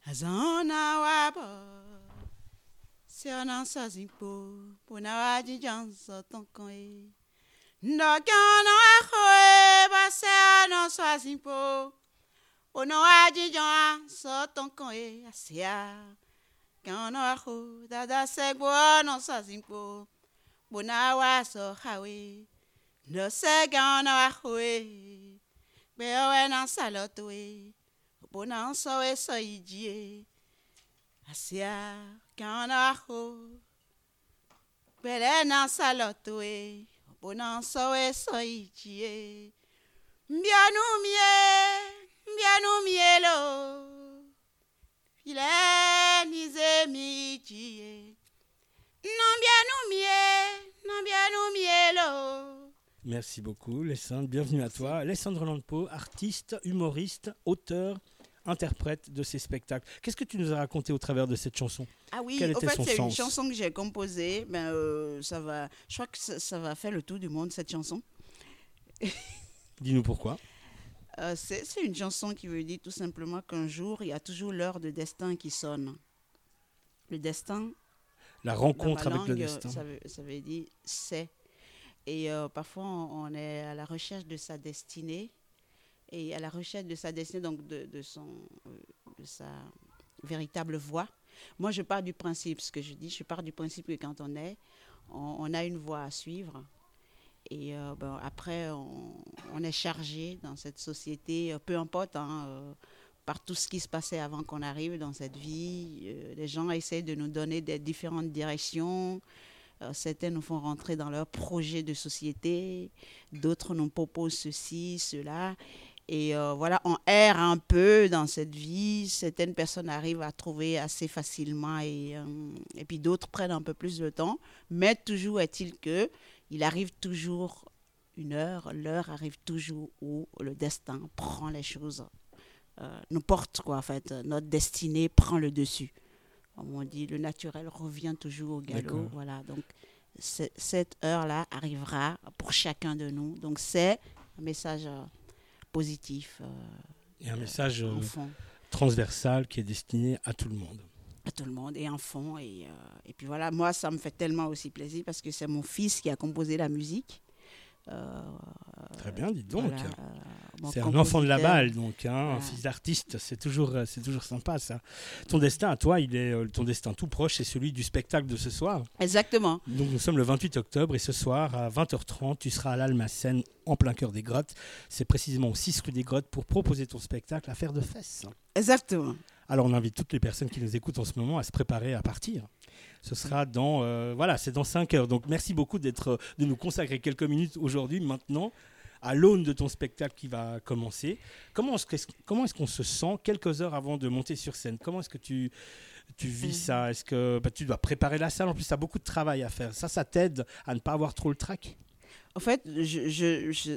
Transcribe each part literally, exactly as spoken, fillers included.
Azona wabo. Se ona sazimpo. Pona wadi janso tonkoe. Ndokana akoe. Base ona sazimpo. Pona wadi janso tonkoe. Asia. Kana ako. Dada segbo ona sazimpo. Pona waso hawe. No se gana akoe. Bewe na salotoe. Pona so e so ijie. Asia kana ho. Bele na salotoe. Pona so e so ijie. Mbianu mie. Mbianu mielo. File nize mi ijie. Nambianu mie. Nambianu mielo. Merci beaucoup, Lessandre. Bienvenue à toi. Lessandre Landpo, artiste, humoriste, auteur, interprète de ces spectacles. Qu'est-ce que tu nous as raconté au travers de cette chanson? Ah oui, Quel en était fait, son c'est une sens? chanson que j'ai composée. Ben, euh, ça va, je crois que ça, ça va faire le tour du monde, cette chanson. Dis-nous pourquoi. Euh, c'est, c'est une chanson qui veut dire tout simplement qu'un jour, il y a toujours l'heure de destin qui sonne. Le destin, La dans rencontre ma avec le langue, destin. ça veut, ça veut dire c'est. Et euh, parfois, on, on est à la recherche de sa destinée. Et à la recherche de sa destinée, donc de, de, son, euh, de sa véritable voie. Moi, je pars du principe, ce que je dis, je pars du principe que quand on est, on, on a une voie à suivre. Et euh, ben, après, on, on est chargé dans cette société, euh, peu importe, hein, euh, par tout ce qui se passait avant qu'on arrive dans cette vie. Euh, les gens essaient de nous donner des différentes directions. Euh, certains nous font rentrer dans leurs projets de société. D'autres nous proposent ceci, cela. Et euh, voilà, on erre un peu dans cette vie. Certaines personnes arrivent à trouver assez facilement et, euh, et puis d'autres prennent un peu plus de temps. Mais toujours est-il que il arrive toujours une heure, l'heure arrive toujours où le destin prend les choses, euh, nous porte quoi en fait. Notre destinée prend le dessus. Comme on dit, le naturel revient toujours au galop. D'accord. Voilà, donc c'est- cette heure-là arrivera pour chacun de nous. Donc c'est un message euh, positif. Euh, Et un message euh, en fond, transversal qui est destiné à tout le monde. à tout le monde et en fond. Et, euh, et puis voilà, moi, ça me fait tellement aussi plaisir parce que c'est mon fils qui a composé la musique. Euh, Très bien, dis donc. voilà, euh, mon C'est un enfant de la compositeur. balle, donc hein, un Voilà. fils d'artiste, c'est toujours, euh, c'est toujours sympa ça. Ton destin à toi, il est, euh, ton destin tout proche, c'est celui du spectacle de ce soir. Exactement. Donc nous sommes le vingt-huit octobre et ce soir à vingt heures trente, tu seras à l'Almacène en plein cœur des Grottes. C'est précisément au six rue des Grottes pour proposer ton spectacle Affaire de fesses. Exactement. Alors on invite toutes les personnes qui nous écoutent en ce moment à se préparer à partir. Ce sera dans, euh, voilà, c'est dans cinq heures. Donc merci beaucoup d'être, de nous consacrer quelques minutes aujourd'hui, maintenant, à l'aune de ton spectacle qui va commencer. Comment est-ce, que- comment est-ce qu'on se sent quelques heures avant de monter sur scène? Comment est-ce que tu, tu vis ça? Est-ce que bah, tu dois préparer la salle? En plus, tu as beaucoup de travail à faire. Ça, ça t'aide à ne pas avoir trop le trac? En fait, je, je, je,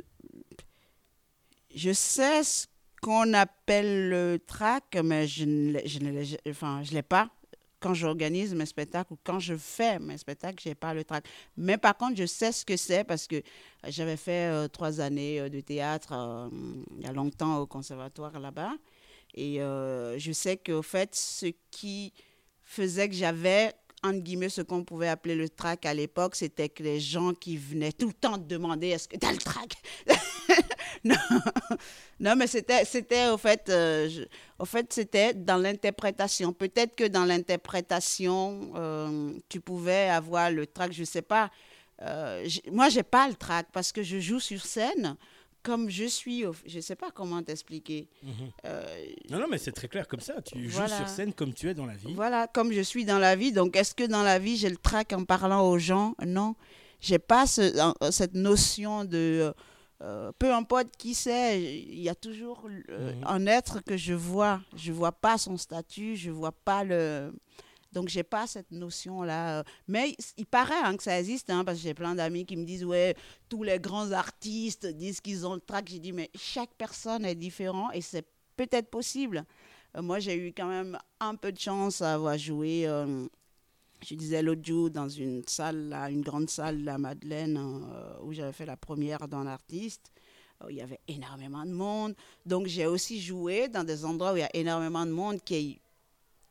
je sais ce qu'on appelle le track, mais je ne l'ai, je ne l'ai, enfin, je l'ai pas. Quand j'organise mes spectacles ou quand je fais mes spectacles, je n'ai pas le track. Mais par contre, je sais ce que c'est parce que j'avais fait euh, trois années euh, de théâtre euh, il y a longtemps au conservatoire là-bas. Et euh, je sais qu'au fait, ce qui faisait que j'avais, entre guillemets, ce qu'on pouvait appeler le track à l'époque, c'était que les gens qui venaient tout le temps te demander est-ce que tu as le track? non. non, mais c'était, c'était au fait, euh, je- au fait, c'était dans l'interprétation. Peut-être que dans l'interprétation, euh, tu pouvais avoir le track, je ne sais pas. Euh, j- moi, je n'ai pas le track parce que je joue sur scène comme je suis. au- Je ne sais pas comment t'expliquer. Euh, Non, non, mais c'est très clair comme ça. Tu joues Voilà. sur scène comme tu es dans la vie. Voilà, comme je suis dans la vie. Donc, est-ce que dans la vie, j'ai le trac en parlant aux gens? Non. J'ai pas ce- en- cette notion de... euh, peu importe qui c'est, il y a toujours euh, Mhm. un être que je vois. Je vois pas son statut, je vois pas le... Donc, j'ai pas cette notion-là. Mais il paraît hein, que ça existe, hein, parce que j'ai plein d'amis qui me disent, ouais, tous les grands artistes disent qu'ils ont le trac. J'ai dit, mais chaque personne est différente et c'est peut-être possible. Euh, moi, j'ai eu quand même un peu de chance à avoir joué, euh, je disais l'autre jour, dans une salle, là, une grande salle, la Madeleine, euh, où j'avais fait la première d'un artiste. Euh, Il y avait énormément de monde. Donc, j'ai aussi joué dans des endroits où il y a énormément de monde qui est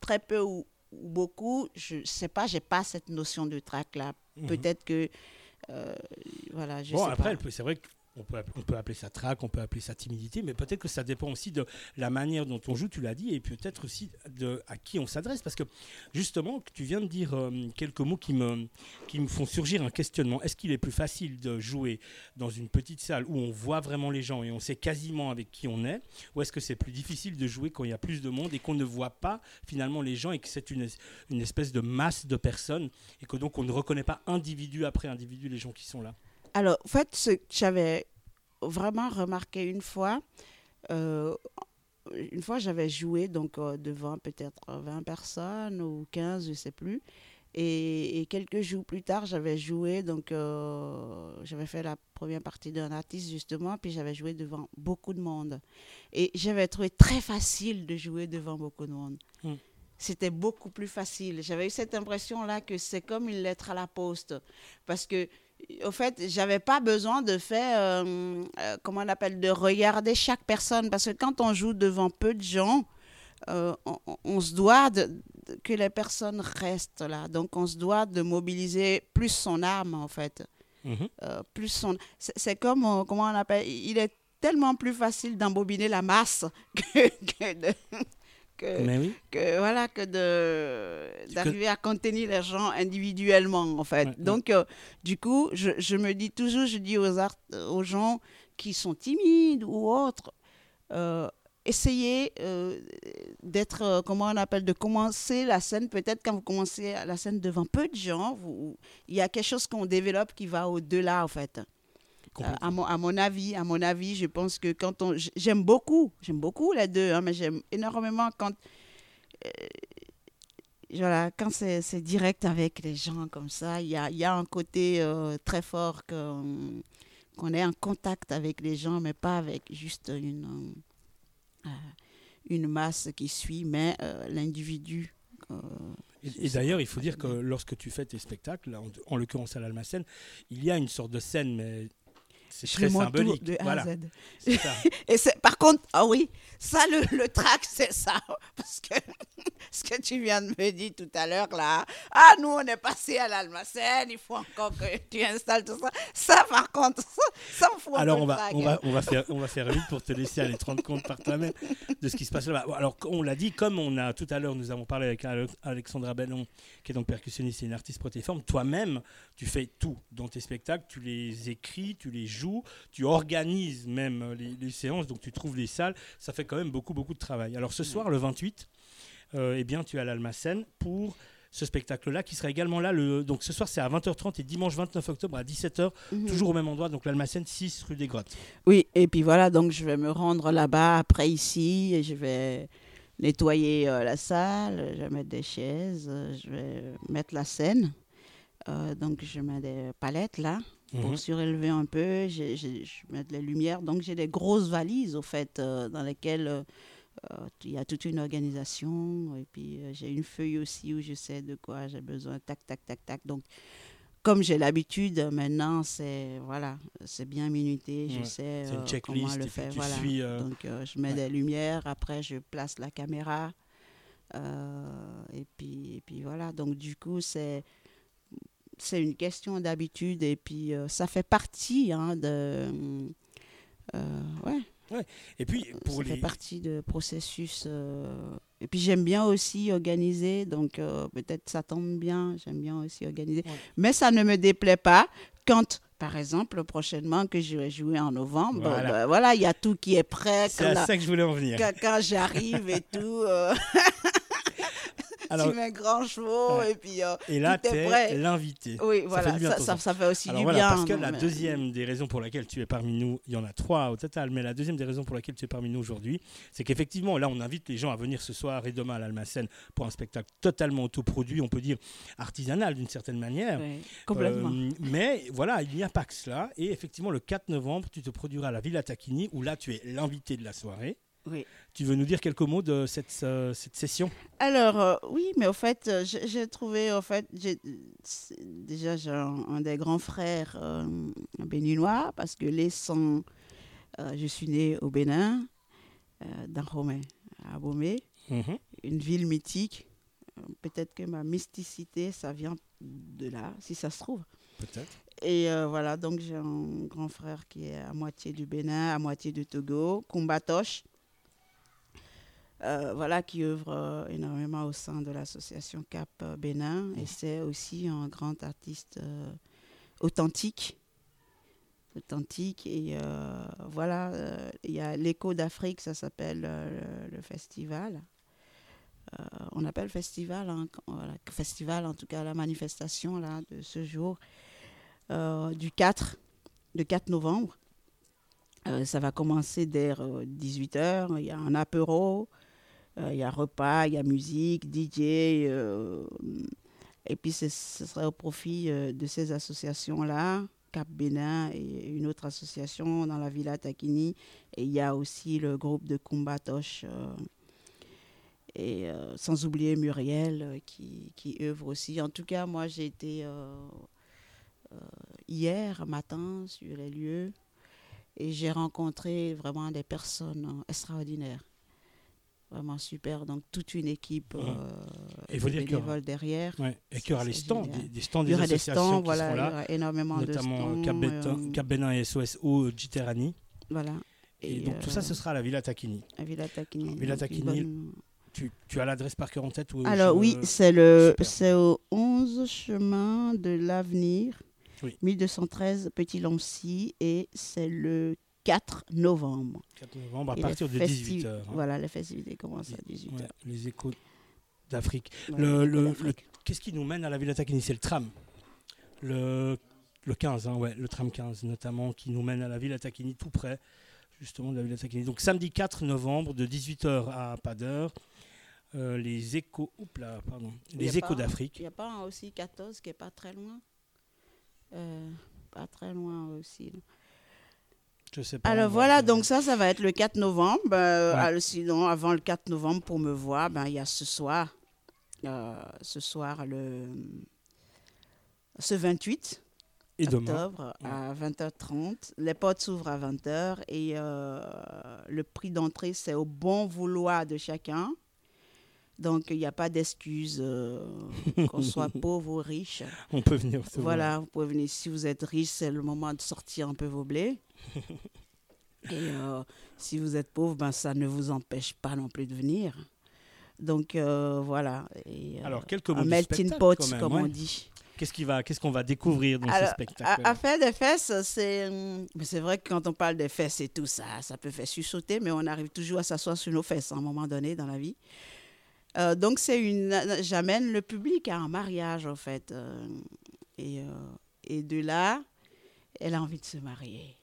très peu ou, ou beaucoup, je ne sais pas, je n'ai pas cette notion de trac là. Mm-hmm. Peut-être que, euh, voilà, je bon, sais après, pas. C'est vrai que On peut, on peut appeler ça trac, on peut appeler ça timidité, mais peut-être que ça dépend aussi de la manière dont on joue, tu l'as dit, et peut-être aussi de à qui on s'adresse. Parce que justement, tu viens de dire euh, quelques mots qui me, qui me font surgir un questionnement. Est-ce qu'il est plus facile de jouer dans une petite salle où on voit vraiment les gens et on sait quasiment avec qui on est, ou est-ce que c'est plus difficile de jouer quand il y a plus de monde et qu'on ne voit pas finalement les gens et que c'est une, une espèce de masse de personnes et que donc on ne reconnaît pas individu après individu les gens qui sont là? Alors, en fait, ce que j'avais vraiment remarqué une fois, euh, une fois j'avais joué donc, euh, devant peut-être vingt personnes ou quinze, je ne sais plus. Et, et quelques jours plus tard, j'avais joué, donc euh, j'avais fait la première partie d'un artiste justement, puis j'avais joué devant beaucoup de monde. Et j'avais trouvé très facile de jouer devant beaucoup de monde. Mmh. C'était beaucoup plus facile. J'avais eu cette impression-là que c'est comme une lettre à la poste. Parce que, au fait, j'avais pas besoin de faire, euh, euh, comment on appelle, de regarder chaque personne. Parce que quand on joue devant peu de gens, euh, on, on se doit de, de, que les personnes restent là. Donc, on se doit de mobiliser plus son âme, en fait. Mm-hmm. Euh, plus son... c'est, c'est comme, euh, comment on appelle, il est tellement plus facile d'embobiner la masse que, que de... Que, Mais oui. que, voilà, que de, d'arriver que... à contenir les gens individuellement, en fait. Ouais, Donc, ouais. Euh, du coup, je, je me dis toujours, je dis aux, art, aux gens qui sont timides ou autres, euh, essayez euh, d'être, euh, comment on appelle, de commencer la scène, peut-être quand vous commencez la scène devant peu de gens, vous, il y a quelque chose qu'on développe qui va au-delà, en fait. Euh, à, mon, à mon avis, à mon avis, je pense que quand on, j'aime beaucoup, j'aime beaucoup les deux, hein, mais j'aime énormément quand, euh, voilà, quand c'est, c'est direct avec les gens comme ça. Il y a, il y a un côté euh, très fort qu'on, qu'on est en contact avec les gens, mais pas avec juste une, euh, une masse qui suit, mais euh, l'individu. Euh, Et, et d'ailleurs, il faut dire que lorsque tu fais tes spectacles, en, en l'occurrence à l'Almacen, il y a une sorte de scène, mais c'est très symbolique. De A voilà. à Z. C'est ça. Et c'est, par contre, ah oui, ça, le, le trac, c'est ça. Parce que ce que tu viens de me dire tout à l'heure, là, ah, nous, on est passé à l'Almacen, il faut encore que tu installes tout ça. Ça, par contre, ça, ça me fout un Alors, peu on va, trac. on, va, on, va faire, on va faire vite pour te laisser aller te rendre compte par toi-même de ce qui se passe là-bas. Alors, on l'a dit, comme on a tout à l'heure, nous avons parlé avec Alexandra Bellon, qui est donc percussionniste et une artiste protéiforme, toi-même, tu fais tout dans tes spectacles, tu les écris, tu les joues, tu organises même les, les séances, donc tu trouves les salles, ça fait quand même beaucoup, beaucoup de travail. Alors ce soir, le vingt-huit, euh, eh bien, tu es à l'Almacen pour ce spectacle-là, qui sera également là, le, donc ce soir c'est à vingt heures trente et dimanche vingt-neuf octobre à dix-sept heures, mm-hmm. toujours au même endroit, donc l'Almacen six rue des Grottes. Oui, et puis voilà, donc je vais me rendre là-bas après ici, et je vais nettoyer euh, la salle, je vais mettre des chaises, euh, je vais mettre la scène, euh, donc je mets des palettes là, pour mmh. surélever un peu, j'ai, j'ai, je mets les lumières. Donc, j'ai des grosses valises, au fait, euh, dans lesquelles euh, il y a toute une organisation. Et puis, euh, j'ai une feuille aussi où je sais de quoi j'ai besoin. Tac, tac, tac, tac. Donc, comme j'ai l'habitude, maintenant, c'est, voilà, c'est bien minuté. Je ouais. sais euh, comment le faire. Voilà. Suis, euh... Donc, euh, je mets ouais. des lumières. Après, je place la caméra. Euh, et, puis, et puis, voilà. Donc, du coup, c'est... C'est une question d'habitude et puis euh, ça fait partie hein, de... Euh, ouais. ouais. Et puis, pour ça les... fait partie du processus. Euh, et puis, j'aime bien aussi organiser. Donc, euh, peut-être ça tombe bien. J'aime bien aussi organiser. Ouais. Mais ça ne me déplaît pas quand... Par exemple, prochainement, que je vais jouer en novembre, voilà, ben, voilà, il y a tout qui est prêt. C'est à la... ça que je voulais en venir. Quand, quand j'arrive et tout... Euh... Alors, tu mets grand chevaux ouais. et puis euh, et là, tu es l'invité. Oui, ça voilà, fait bien, ça, ça, ça fait aussi Alors du voilà, bien. Parce que non, la mais... deuxième des raisons pour laquelle tu es parmi nous, il y en a trois au total, mais la deuxième des raisons pour laquelle tu es parmi nous aujourd'hui, c'est qu'effectivement, là, on invite les gens à venir ce soir et demain à l'Almacen pour un spectacle totalement autoproduit, on peut dire artisanal d'une certaine manière. Oui, complètement. Euh, mais voilà, il n'y a pas que cela. Et effectivement, le quatre novembre, tu te produiras à la Villa Tacchini, où là, tu es l'invité de la soirée. Oui. Tu veux nous dire quelques mots de cette, euh, cette session ? Alors, euh, oui, mais au fait, euh, j'ai, j'ai trouvé, au fait, j'ai, déjà, j'ai un, un des grands frères euh, béninois, parce que les sont, euh, je suis née au Bénin, euh, dans Romé, à Abomey, mm-hmm. une ville mythique, peut-être que ma mysticité, ça vient de là, si ça se trouve. Peut-être. Et euh, voilà, donc j'ai un grand frère qui est à moitié du Bénin, à moitié du Togo, Kumbatosh, euh, voilà, qui œuvre euh, énormément au sein de l'association Cap euh, Bénin. Mmh. Et c'est aussi un grand artiste euh, authentique. authentique. Et euh, voilà, euh, il y a l'Écho d'Afrique, ça s'appelle euh, le, le festival. Euh, on appelle festival, hein, voilà, festival, en tout cas la manifestation là, de ce jour, euh, du quatre, le quatre novembre. Euh, ça va commencer dès euh, dix-huit heures. Il y a un apéro, euh, il y a repas, il y a musique, D J. Euh, et puis ce serait au profit euh, de ces associations-là, Cap Bénin et une autre association dans la Villa Takini. Et il y a aussi le groupe de Kumbatosh. Euh, et euh, sans oublier Muriel euh, qui, qui œuvre aussi. En tout cas, moi j'ai été euh, euh, hier matin sur les lieux. Et j'ai rencontré vraiment des personnes euh, extraordinaires. Vraiment super. Donc, toute une équipe euh, et de bénévoles derrière. Ouais. Et qu'il y aura les stands, des, des stands des associations des stands, qui voilà, seront là. Il y aura énormément notamment de stands. Notamment euh, Cap Bénin et S O S O Jiterani. Voilà. Et, et donc, euh, tout ça, ce sera à la Villa Takini. À Villa Takini. Alors, Villa Takini, bonne... tu, tu as l'adresse par cœur en tête ou Alors, je... oui, c'est, le, c'est au onze chemin de l'Avenir. Oui. mille deux cent treize Petit-Lancy et c'est le quatre novembre. quatre novembre à et partir de dix-huit heures. Hein. Voilà, les festivités commencent à dix-huit heures. Ouais, les échos d'Afrique. Voilà, le, le, le, qu'est-ce qui nous mène à la Villa Takini? C'est le tram. Le, le quinze, hein, ouais, le tram quinze notamment, qui nous mène à la Villa Takini, tout près justement de la Villa Takini. Donc samedi quatre novembre de dix-huit heures à pas d'heure. Euh, les échos, oups là, pardon, les échos pas, d'Afrique. Il n'y a pas aussi quatorze qui n'est pas très loin. Euh, pas très loin aussi. Là. Je sais pas. Alors voilà, va... donc ça, ça va être le quatre novembre. Ben, ouais. alors, sinon, avant le quatre novembre, pour me voir, ben, il y a ce soir, euh, ce soir, le, ce vingt-huit et octobre, ouais. à vingt heures trente. Les portes s'ouvrent à vingt heures et euh, le prix d'entrée, c'est au bon vouloir de chacun. Donc, il n'y a pas d'excuse, euh, qu'on soit pauvre ou riche. On peut venir. Voilà, vous pouvez venir. Si vous êtes riche, c'est le moment de sortir un peu vos blés. Et euh, si vous êtes pauvre, ben, ça ne vous empêche pas non plus de venir. Donc, euh, voilà. Et, euh, Alors, quelques mots un melting pot, même, comme ouais. on dit. Qu'est-ce, qui va, qu'est-ce qu'on va découvrir dans Alors, ce spectacle? À, à faire des fesses, c'est, mais c'est vrai que quand on parle des fesses et tout, ça, ça peut faire sursauter, mais on arrive toujours à s'asseoir sur nos fesses à un moment donné dans la vie. Euh, donc, c'est une, j'amène le public à un mariage, en fait. Euh, et, euh, et de là, elle a envie de se marier.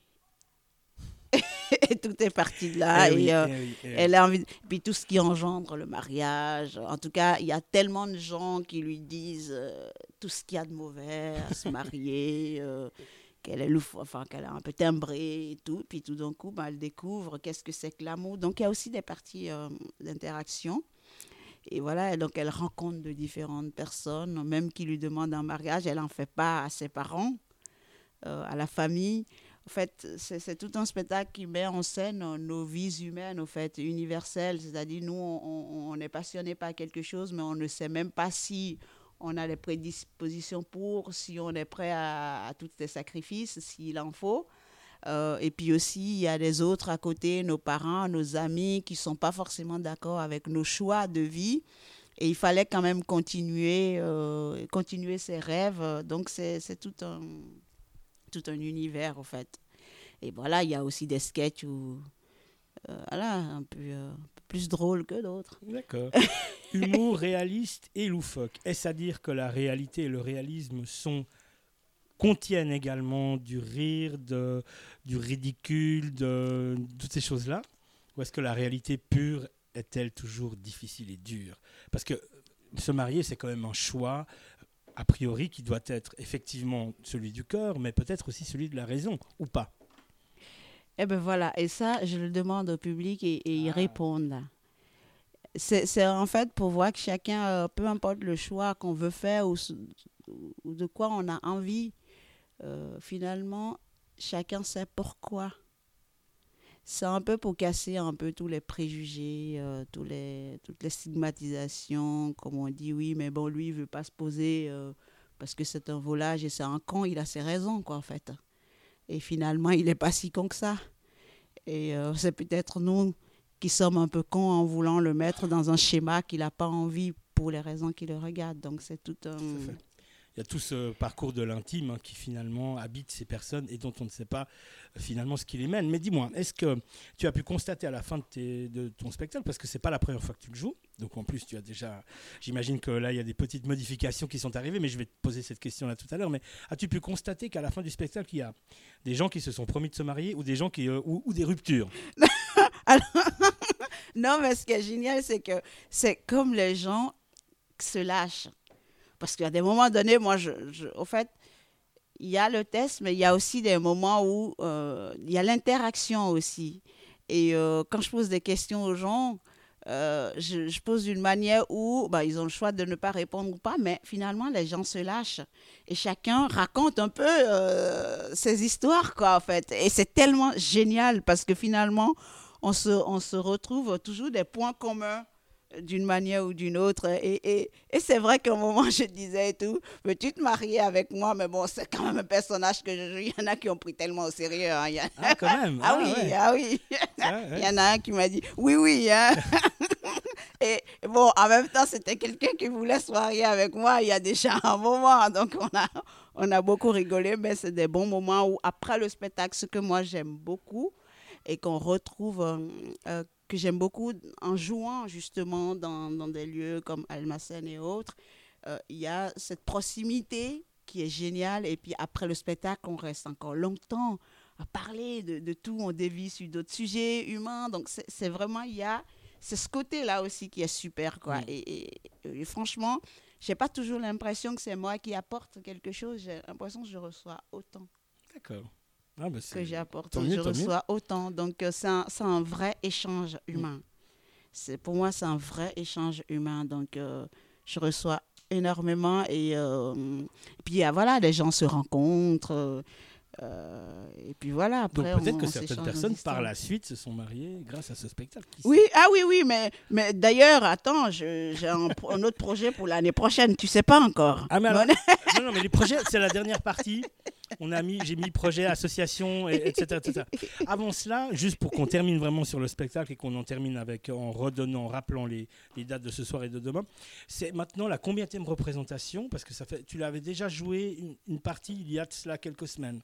Et tout est parti de là. Eh oui, et, euh, eh oui, eh elle a envie de... Puis tout ce qui engendre le mariage. En tout cas, il y a tellement de gens qui lui disent euh, tout ce qu'il y a de mauvais à se marier, euh, qu'elle est louf... enfin, qu'elle est un peu timbrée et tout. Puis tout d'un coup, ben, elle découvre qu'est-ce que c'est que l'amour. Donc, il y a aussi des parties euh, d'interaction. Et voilà, donc elle rencontre de différentes personnes, même qui lui demandent un mariage, elle n'en fait pas à ses parents, euh, à la famille. En fait, c'est, c'est tout un spectacle qui met en scène nos vies humaines, en fait, universelles. C'est-à-dire, nous, on, on est passionné par quelque chose, mais on ne sait même pas si on a les prédispositions pour, si on est prêt à, à tous les sacrifices, s'il en faut. Euh, et puis aussi, il y a les autres à côté, nos parents, nos amis, qui ne sont pas forcément d'accord avec nos choix de vie. Et il fallait quand même continuer, euh, continuer ses rêves. Donc, c'est, c'est tout un, tout un univers, en fait. Et voilà, il y a aussi des sketchs où, euh, voilà, un peu, euh, un peu plus drôles que d'autres. D'accord. Humour réaliste et loufoque. Est-ce à dire que la réalité et le réalisme sont... contiennent également du rire, de, du ridicule, de, de toutes ces choses-là? Ou est-ce que la réalité pure est-elle toujours difficile et dure? Parce que se marier, c'est quand même un choix, a priori, qui doit être effectivement celui du cœur, mais peut-être aussi celui de la raison, ou pas? Eh bien voilà, et ça, je le demande au public et, et ils ah. répondent là. C'est, c'est en fait pour voir que chacun, euh, peu importe le choix qu'on veut faire ou, ou de quoi on a envie, Euh, finalement, chacun sait pourquoi. c'est un peu pour casser un peu tous les préjugés, euh, tous les, toutes les stigmatisations, comme on dit, oui, mais bon, lui, il veut pas se poser euh, parce que c'est un volage et c'est un con, il a ses raisons, quoi, en fait. Et finalement, il n'est pas si con que ça. Et euh, c'est peut-être nous qui sommes un peu cons en voulant le mettre dans un schéma qu'il n'a pas envie pour les raisons qui le regardent. Donc, c'est tout un... Tout à fait. Il y a tout ce parcours de l'intime hein, qui finalement habite ces personnes et dont on ne sait pas euh, finalement ce qui les mène. Mais dis-moi, est-ce que tu as pu constater à la fin de, tes, de ton spectacle, parce que ce n'est pas la première fois que tu le joues, donc en plus tu as déjà, j'imagine que là il y a des petites modifications qui sont arrivées, mais je vais te poser cette question-là tout à l'heure, mais as-tu pu constater qu'à la fin du spectacle, il y a des gens qui se sont promis de se marier ou des, gens qui, euh, ou, ou des ruptures? Alors, non, mais ce qui est génial, c'est que c'est comme les gens se lâchent. Parce qu'à des moments donnés, moi, je, je, au fait, il y a le test, mais il y a aussi des moments où euh, il y a l'interaction aussi. Et euh, quand je pose des questions aux gens, euh, je, je pose d'une manière où bah, ils ont le choix de ne pas répondre ou pas, mais finalement, les gens se lâchent. Et chacun raconte un peu euh, ses histoires, quoi, en fait. Et c'est tellement génial parce que finalement, on se, on se retrouve toujours des points communs d'une manière ou d'une autre. Et, et, et c'est vrai qu'à un moment, je disais et tout, veux-tu te marier avec moi? Mais bon, c'est quand même un personnage que je joue. Il y en a qui ont pris tellement au sérieux. Hein. Il y en a... Ah, quand même. Ah, ah, oui, ouais. ah oui. Ah, ouais. Il y en a un qui m'a dit, oui, oui. Hein. Et bon, en même temps, c'était quelqu'un qui voulait se marier avec moi il y a déjà un moment. Donc, on a, on a beaucoup rigolé, mais c'est des bons moments où, après le spectacle, ce que moi, j'aime beaucoup et qu'on retrouve... Euh, euh, que j'aime beaucoup en jouant justement dans, dans des lieux comme Almacen et autres. Euh, il y a cette proximité qui est géniale. Et puis après le spectacle, on reste encore longtemps à parler de, de tout. On dévie sur d'autres sujets humains. Donc c'est, c'est vraiment, il y a c'est ce côté-là aussi qui est super, quoi. Mmh. Et, et, et franchement, je n'ai pas toujours l'impression que c'est moi qui apporte quelque chose. J'ai l'impression que je reçois autant. D'accord. Ah bah que j'apporte, mieux, je reçois mieux. autant. Donc, euh, c'est, un, c'est un vrai échange humain. Mmh. C'est, pour moi, c'est un vrai échange humain. Donc, euh, je reçois énormément. Et, euh, et puis, euh, voilà, les gens se rencontrent. Euh, et puis, voilà. Après, Donc, peut-être on, que on certaines personnes, par la suite, se sont mariées grâce à ce spectacle. Oui, ah oui, oui. Mais, mais d'ailleurs, attends, je, j'ai un, un autre projet pour l'année prochaine. Tu ne sais pas encore. Ah, mais alors, non, non, mais les projets, c'est la dernière partie. On a mis, j'ai mis projet, association, et, etc., et cetera. Avant cela, juste pour qu'on termine vraiment sur le spectacle et qu'on en termine avec, en redonnant, en rappelant les, les dates de ce soir et de demain, c'est maintenant la combienième représentation, parce que ça fait, tu l'avais déjà joué une, une partie il y a de cela quelques semaines,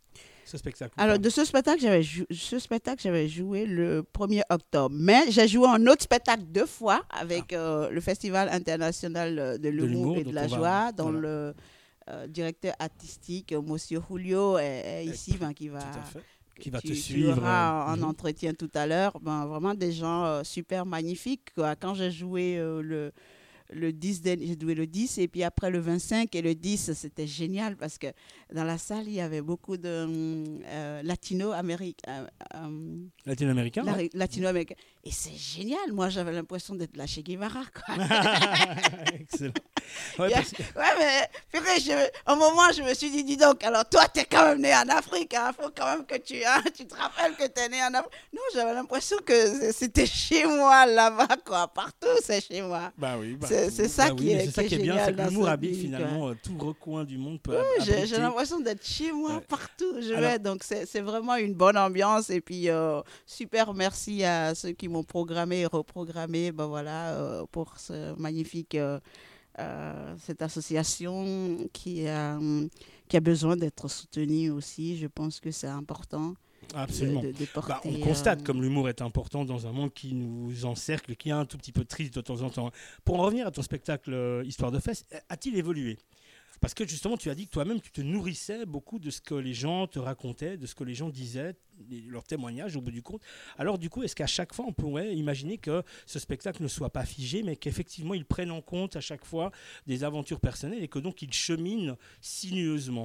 ce spectacle. Alors, de ce spectacle, j'avais, jou- ce spectacle, j'avais joué le premier octobre, mais j'ai joué un autre spectacle deux fois avec ah. euh, le Festival international de l'humour, de l'humour et de la joie, va, dans voilà. le... Euh, directeur artistique, Monsieur Julio est, est ici, ben, qui va, qui va tu, te suivre. Tu auras un mmh. entretien tout à l'heure. Ben, vraiment des gens euh, super magnifiques, quoi. Quand j'ai joué euh, le, le dix, j'ai joué le dix et puis après le vingt-cinq et le dix, c'était génial parce que dans la salle, il y avait beaucoup de euh, latino-américains. Euh, Latino-américains la, ouais. Latino-américains. Et c'est génial. Moi, j'avais l'impression d'être la Che Guevara, quoi. Excellent. Ouais, yeah. parce... ouais mais purée, je, un moment, je me suis dit, dis donc, alors toi, tu es quand même né en Afrique. Il hein, faut quand même que tu, hein, tu te rappelles que tu es né en Afrique. Non, j'avais l'impression que c'était chez moi, là-bas, quoi. Partout, c'est chez moi. Bah oui. Bah, c'est, c'est ça bah qui oui, est, c'est ça qui qui est, est bien, c'est que l'humour habite vie, finalement quoi. Tout recoin du monde. Peut oui, abriter. j'ai, j'ai l'impression d'être chez moi, ouais. partout où je alors, vais. Donc, c'est, c'est vraiment une bonne ambiance. Et puis, euh, super merci à ceux qui m'ont programmé et reprogrammé ben voilà, euh, pour ce magnifique... Euh, Euh, cette association qui a, qui a besoin d'être soutenue aussi. Je pense que c'est important. Absolument. De, de, de porter, bah, on constate euh... comme l'humour est important dans un monde qui nous encercle, qui est un tout petit peu triste de temps en temps. Pour en revenir à ton spectacle euh, Histoire de fesses, a-t-il évolué ? Parce que justement, tu as dit que toi-même, tu te nourrissais beaucoup de ce que les gens te racontaient, de ce que les gens disaient, leurs témoignages au bout du compte. Alors du coup, est-ce qu'à chaque fois, on pourrait imaginer que ce spectacle ne soit pas figé, mais qu'effectivement, ils prennent en compte à chaque fois des aventures personnelles et que donc, ils cheminent sinueusement ?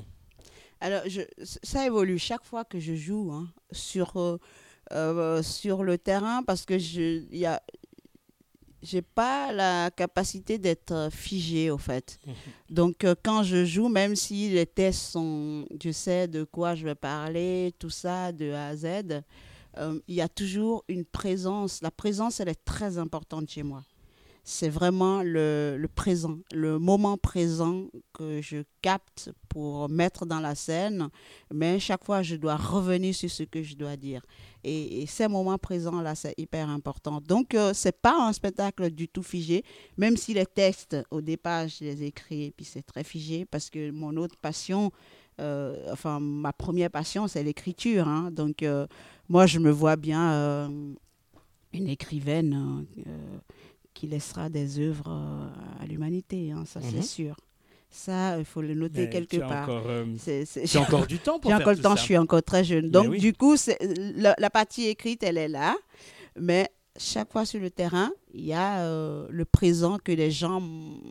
Alors, je, ça évolue chaque fois que je joue hein, sur, euh, euh, sur le terrain parce que je... y a, j'ai pas la capacité d'être figée, au fait. Mmh. Donc, euh, quand je joue, même si les tests sont... Je sais de quoi je vais parler, tout ça, de A à Z, euh, il y a toujours une présence. La présence, elle est très importante chez moi. C'est vraiment le, le présent, le moment présent que je capte pour mettre dans la scène. Mais chaque fois, je dois revenir sur ce que je dois dire. Et, et ces moments présents-là, c'est hyper important. Donc, euh, ce n'est pas un spectacle du tout figé, même si les textes, au départ, je les écris et puis c'est très figé parce que mon autre passion, euh, enfin, ma première passion, c'est l'écriture. Hein. Donc, euh, moi, je me vois bien euh, une écrivaine euh, qui laissera des œuvres euh, à l'humanité, hein, ça mm-hmm. c'est sûr. Ça, il faut le noter mais quelque part. Encore, euh, c'est, c'est, j'ai encore du temps pour j'ai faire encore le temps, ça. Je suis encore très jeune. Donc, oui. du coup, c'est, la, la partie écrite, elle est là. Mais chaque fois sur le terrain, il y a euh, le présent que les gens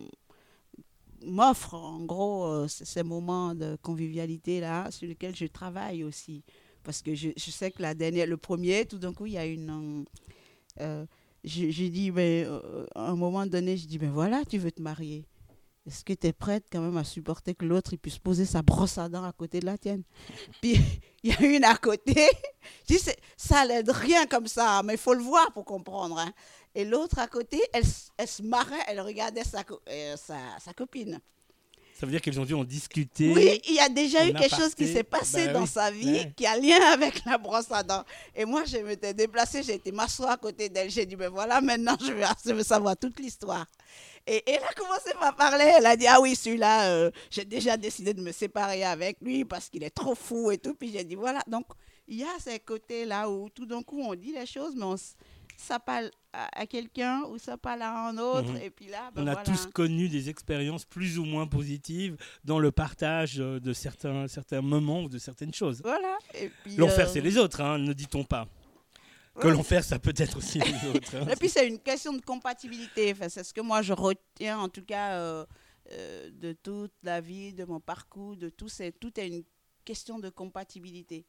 m'offrent. En gros, euh, ces moments de convivialité-là sur lesquels je travaille aussi. Parce que je, je sais que la dernière, le premier, tout d'un coup, il y a une... Euh, J'ai, j'ai dit, mais, euh, à un moment donné, je dis, ben voilà, tu veux te marier. Est-ce que tu es prête quand même à supporter que l'autre il puisse poser sa brosse à dents à côté de la tienne? Puis, il y a une à côté. Je dis, c'est, ça l'aide rien comme ça, mais il faut le voir pour comprendre. Hein. Et l'autre à côté, elle, elle se marrait, elle regardait sa, euh, sa, sa copine. Ça veut dire qu'ils ont dû en discuter. Oui, il y a déjà eu quelque chose qui s'est passé bah dans oui. sa vie ouais. qui a lien avec la brosse à dents. Et moi, je m'étais déplacée, j'ai été m'asseoir à côté d'elle. J'ai dit, ben voilà, maintenant, je veux, je veux savoir toute l'histoire. Et, et elle a commencé à parler. Elle a dit, ah oui, celui-là, euh, j'ai déjà décidé de me séparer avec lui parce qu'il est trop fou et tout. Puis j'ai dit, voilà. Donc, il y a ces côtés-là où tout d'un coup, on dit les choses, mais on ça parle à, à quelqu'un ou ça parle à un autre. Mmh. Et puis là, ben on a voilà. tous connu des expériences plus ou moins positives dans le partage de certains, certains moments ou de certaines choses. Voilà. Et puis, l'enfer, euh... c'est les autres, hein, ne dit-on pas. Ouais. Que l'enfer, ça peut être aussi les autres. Hein. Et puis, c'est une question de compatibilité. Enfin, c'est ce que moi, je retiens, en tout cas, euh, euh, de toute la vie, de mon parcours, de tout. C'est, tout est une question de compatibilité.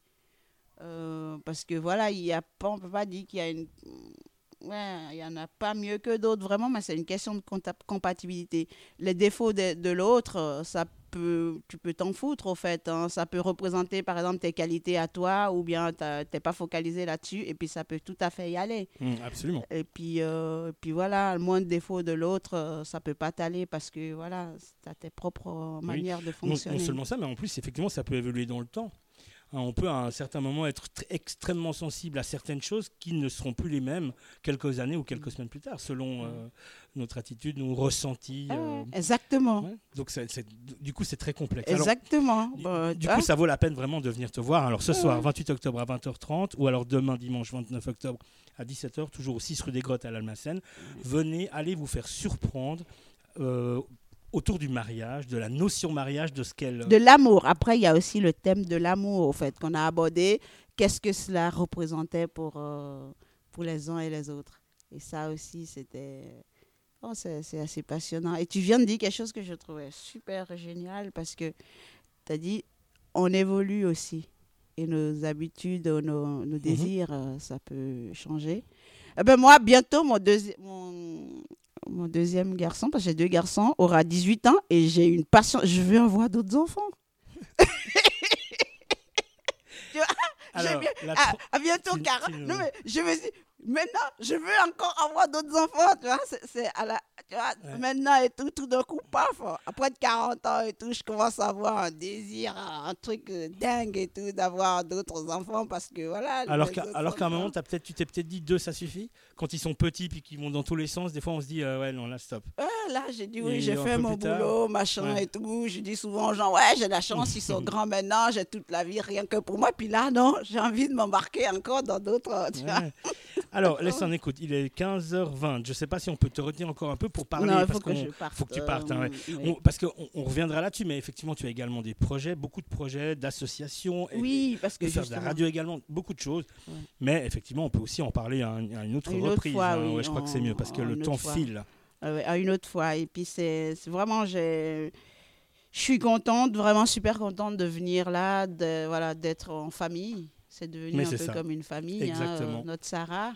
Euh, parce que voilà, il y a pas, on ne peut pas dire qu'il y a une... Ouais, il n'y en a pas mieux que d'autres, vraiment, mais c'est une question de compatibilité. Les défauts de, de l'autre, ça peut, tu peux t'en foutre, au fait. Hein. Ça peut représenter, par exemple, tes qualités à toi, ou bien tu n'es pas focalisé là-dessus, et puis ça peut tout à fait y aller. Mmh, absolument. Et puis, euh, et puis voilà, le moindre défaut de l'autre, ça ne peut pas t'aller, parce que voilà, tu as tes propres oui. manières de fonctionner. Non, non seulement ça, mais en plus, effectivement, ça peut évoluer dans le temps. On peut à un certain moment être t- extrêmement sensible à certaines choses qui ne seront plus les mêmes quelques années ou quelques semaines plus tard, selon euh, notre attitude, nos ressentis. Euh, ah, exactement. Ouais. Donc, c'est, c'est, du coup, c'est très complexe. Exactement. Alors, bah, du, du coup, ça vaut la peine vraiment de venir te voir. Alors, ce ouais. soir, vingt-huit octobre à vingt heures trente, ou alors demain, dimanche, vingt-neuf octobre à dix-sept heures, toujours au six rue des Grottes à l'Almacène. Venez, allez vous faire surprendre. Euh, autour du mariage, de la notion mariage, de ce qu'elle... De l'amour. Après, il y a aussi le thème de l'amour, au fait, qu'on a abordé. Qu'est-ce que cela représentait pour, euh, pour les uns et les autres. Et ça aussi, c'était... Oh, c'est, c'est assez passionnant. Et tu viens de dire quelque chose que je trouvais super génial, parce que tu as dit, on évolue aussi. Et nos habitudes, nos, nos désirs, mm-hmm. euh, ça peut changer. Eh ben moi, bientôt, mon deuxième... Mon... Mon deuxième garçon, parce que j'ai deux garçons, aura dix-huit ans et j'ai une passion. Je veux avoir d'autres enfants. Tu vois, alors, bien, à, tro- à bientôt, quarante. Non, mais je me dis, maintenant, je veux encore avoir d'autres enfants. Tu vois, c'est, c'est à la, tu vois ouais. Maintenant et tout, tout d'un coup, paf. Après de quarante ans et tout, je commence à avoir un désir, un truc dingue et tout, d'avoir d'autres enfants parce que voilà. Alors, qu'à, alors qu'à un moment, t'as peut-être, tu t'es peut-être dit deux, ça suffit. Quand ils sont petits puis qu'ils vont dans tous les sens, des fois, on se dit, euh, ouais, non, là, stop. Ouais, là, j'ai dit, oui, et j'ai fait mon boulot, machin ouais. et tout. Je dis souvent aux gens, ouais, j'ai la chance, ils sont grands maintenant, j'ai toute la vie, rien que pour moi. Puis là, non, j'ai envie de m'embarquer encore dans d'autres. Tu ouais. vois. Alors, laisse en écoute, il est quinze heures vingt. Je ne sais pas si on peut te retenir encore un peu pour parler. Non, il faut parce que je parte. faut que tu partes. Hein, ouais. oui. on, parce qu'on on reviendra là-dessus, mais effectivement, tu as également des projets, beaucoup de projets, d'associations. Oui, parce que de faire de la radio également, beaucoup de choses. Ouais. Mais effectivement, on peut aussi en parler à, un, à une autre une reprise. Autre fois, hein. oui, ouais, je crois en, que c'est mieux parce que le temps fois. file. Euh, à une autre fois. Et puis, c'est, c'est vraiment... J'ai... Je suis contente, vraiment super contente de venir là, de, voilà, d'être en famille. C'est devenu mais un c'est peu ça. comme une famille. Exactement. Hein, notre Sarah.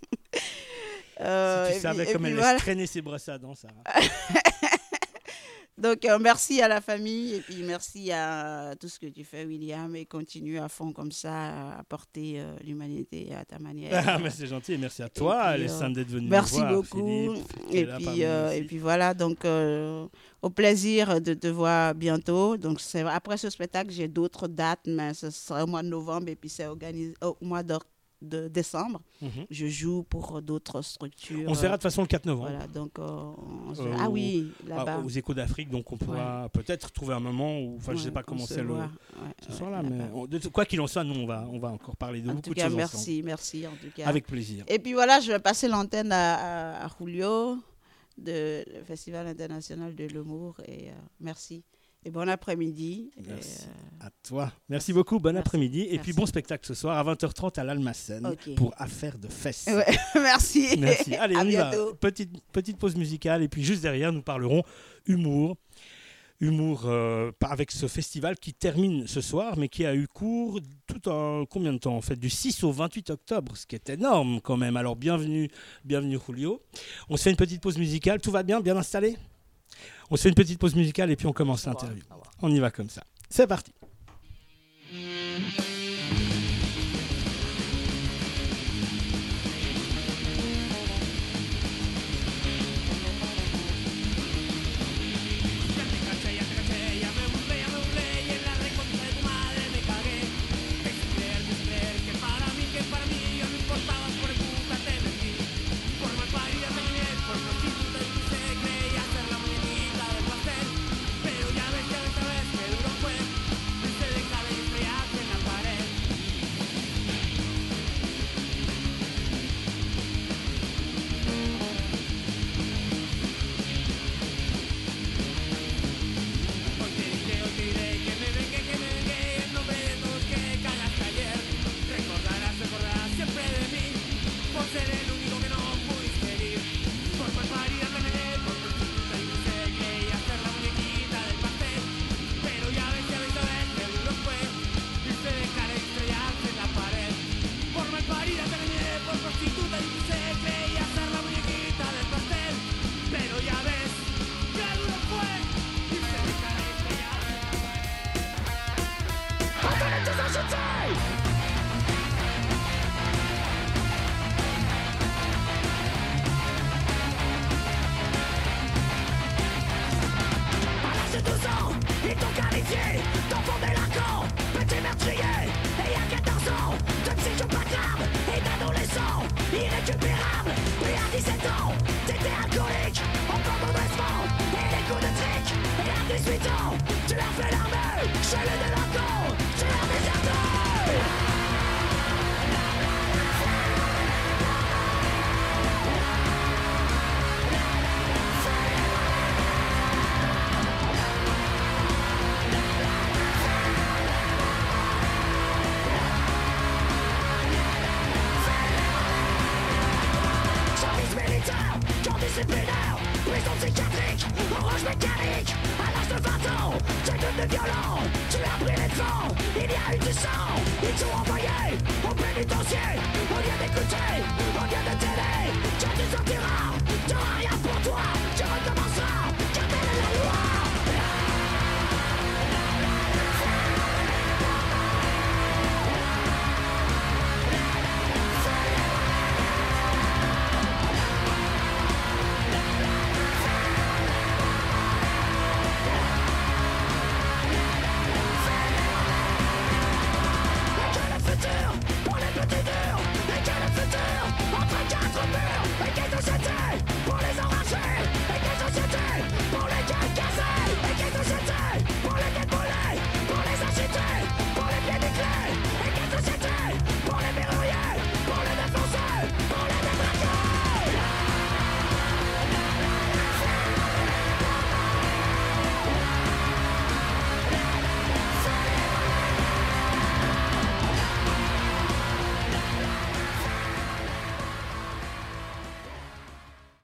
euh, si tu savais puis, comme elle voilà. laisse traîner ses brosses à dents, Sarah. Donc, euh, merci à la famille et puis merci à tout ce que tu fais, William, et continue à fond comme ça à apporter euh, l'humanité à ta manière. Ah, mais c'est gentil et merci à toi, puis, Alessandre, euh, d'être venu merci nous voir. beaucoup. Philippe, qui est Et là puis, parmi nous euh, aussi. et puis voilà, donc euh, au plaisir de te voir bientôt. Donc, c'est, après ce spectacle, j'ai d'autres dates, mais ce sera au mois de novembre et puis c'est organisé au mois de, de décembre. Mhm. Je joue pour d'autres structures. On se verra de toute façon le quatre novembre. Voilà, donc, euh, on se- Euh, ah oui, Ah, là-bas. aux Échos d'Afrique, donc on pourra peut-être trouver un moment où, enfin, je Ouais, sais pas on comment se c'est le, voit. Ouais, ce ouais, soir-là, là-bas. mais on- de- quoi qu'il en soit, nous on va, on va encore parler de En beaucoup tout de cas, choses merci, ensemble. merci en tout cas. Avec plaisir. Et puis voilà, je vais passer l'antenne à, à, à Julio de le Festival international de l'humour et euh, merci. Et bon après-midi. Et, Merci euh, à toi. Merci beaucoup. Bon Merci. après-midi. Et Merci. puis bon spectacle ce soir à vingt heures trente à l'Almacen Ok. pour Affaires de fesses. ouais, merci. Merci. Allez, À on y va. bientôt. Petite, petite pause musicale. Et puis juste derrière, nous parlerons humour. Humour euh, pas avec ce festival qui termine ce soir, mais qui a eu cours tout en combien de temps en fait, du six au vingt-huit octobre, ce qui est énorme quand même. Alors bienvenue, bienvenue Julio. On se fait une petite pause musicale. Tout va bien, bien installé? On se fait une petite pause musicale et puis on commence Ça va, l'interview. ça va. On y va comme ça. C'est parti. Ya te caché, ya te caché, ya me burlé, ya me burlé y en la recontra de tu madre me cagué. Es creer, es creer que para mí, que para mí yo no importaba, por puta te metí. Por mal parida te miré, por prostituta y se creía ser la muñequita del pastel. Pero ya ves, ya ves, ya ves que duro fue, irse de cara y estrellarse en la pared. Hoy te diré, hoy te diré que me vengué, que me vengué en nombre de todos que cagaste ayer. Recordarás, recordarás siempre de mí, por ser el único que no pudiste herir. Por mal parida te negué, por prostituta y no sé qué, y hacer la muñequita del pastel. Pero ya ves, ya ves, ya ves, que duro fue, irse de cara y estrellarse en la pared. Por mal parida te negué, por prostituta y no sé qué, y hacer la muñequita del pastel. Pero ya ves, que duro fue, irse de cara y estrellarse en la pared. À l'âge de douze ans, ils t'ont qualifié d'enfant délinquant, petit meurtrier. Et à quatorze ans, de psychopathe et d'adolescent irrécupérable. Puis à dix-sept ans, t'étais alcoolique, encore d'endressement et des coups de trick. Et à dix-huit ans, tu as fait l'armée chez les délinquants, tu as déserté. Service militaire, camp disciplinaire, prison psychiatrique, orange mécanique. À l'âge de vingt ans, t'es devenu violent, tu as pris les devants, il y a eu du sang, ils t'ont envoyé au pénitencier. Au lieu d'écouter, au lieu de t'aider, tu te sentiras, t'auras